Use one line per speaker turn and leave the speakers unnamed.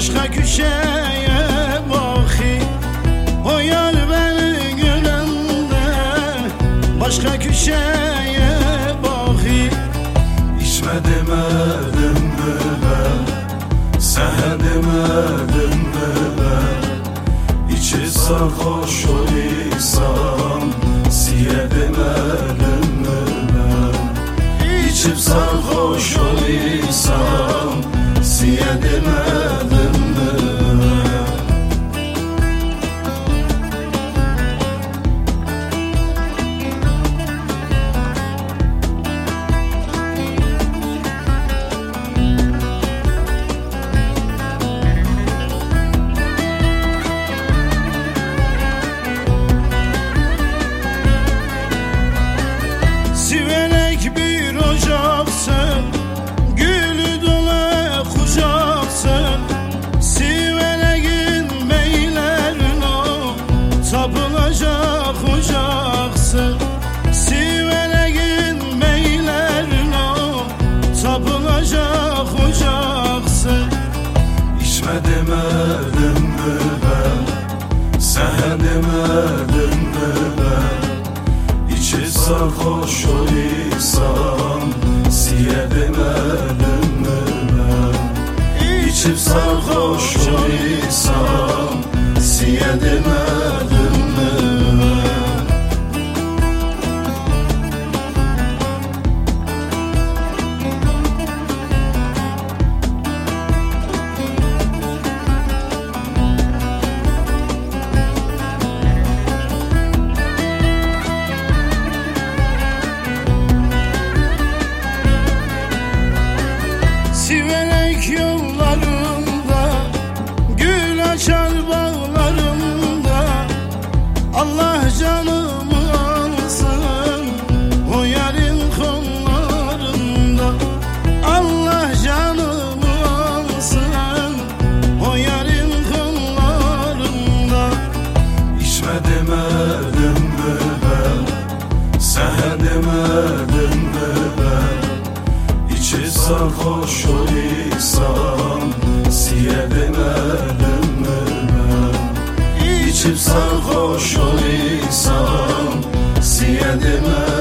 Başka köşeye bakı, o yar beni görende. Başka köşeye bakı.
İçme demedim mi ben, sen demedim mi ben? İçi sarhoş olisam, siye demedim mi ben? İçip sarhoş olisam, siye demedim mi ben?
Siverek bir ocaksın, gülü dolu kucaksın. Siverekin beylerine tapılacak ocaksın. Siverekin beylerine tapılacak ocaksın.
İçme demedim mi ben, sen demedim mi ben? İçi sarhoş olisam, siye demedim mi ben? İçip sarhoş olisam, siye demedim mi ben?
Siverek yollarında, gül açar bağlarında. Allah canımı alsın o yarın kollarında. Allah canımı alsın o yarın kollarında.
İçme demedim mi ben, sen demedim mi ben? İçi sarhoş olisam, siye demedim mi ben? İçip sarhoş olisam, siye demedim